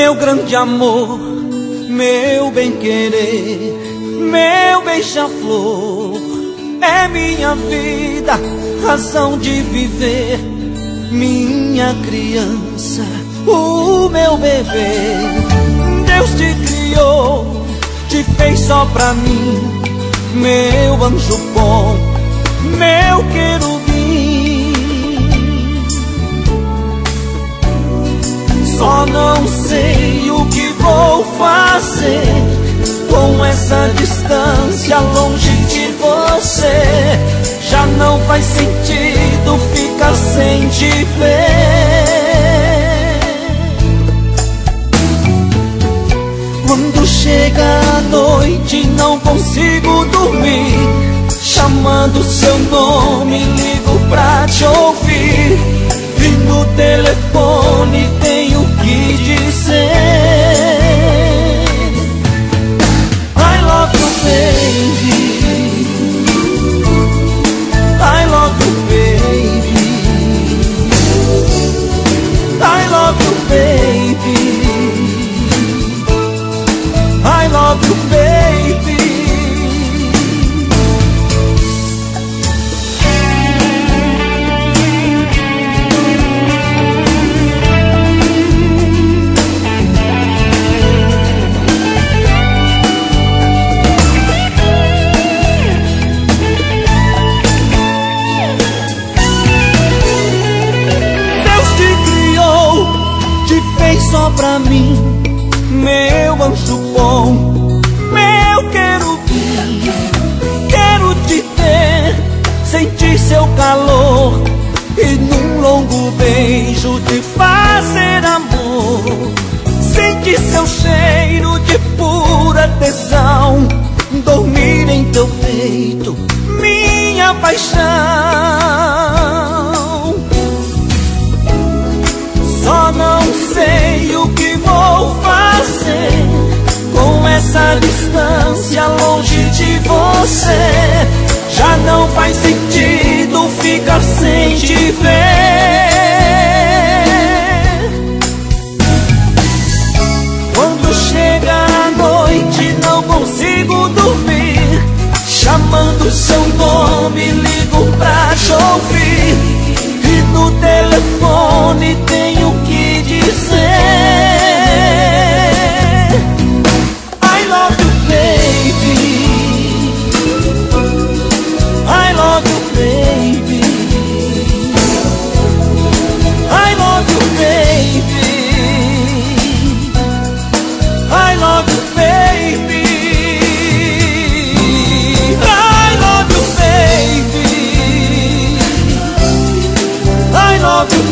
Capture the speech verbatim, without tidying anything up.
meu grande amor, meu bem-querer, meu beija-flor, é minha vida, razão de viver, minha criança, o meu bebê. Deus te criou, te fez só pra mim, meu anjo bom, meu querubim. Só não sei o que vou fazer com essa distância longe de você. Já não faz sentido ficar sem te ver. Quando chega a noite não consigo dormir, chamando seu nome ligo pra te ouvir, e no telefone tenho que dizer I love you baby, I love you baby, I love you baby, I love you baby. Só pra mim, meu anjo bom, meu querubim. Quero te ter, sentir seu calor e num longo beijo te fazer amor. Sentir seu cheiro de pura tesão, dormir em teu peito, minha paixão. Só não sei o que vou fazer com essa distância longe de você. Já não faz sentido ficar sem te ver. Quando chega a noite não consigo dormir, chamando seu nome ligo pra te ouvir, e no telefone tenho que dizer I love you baby, I love you baby, I love you baby, I love you baby, I love you baby, I love you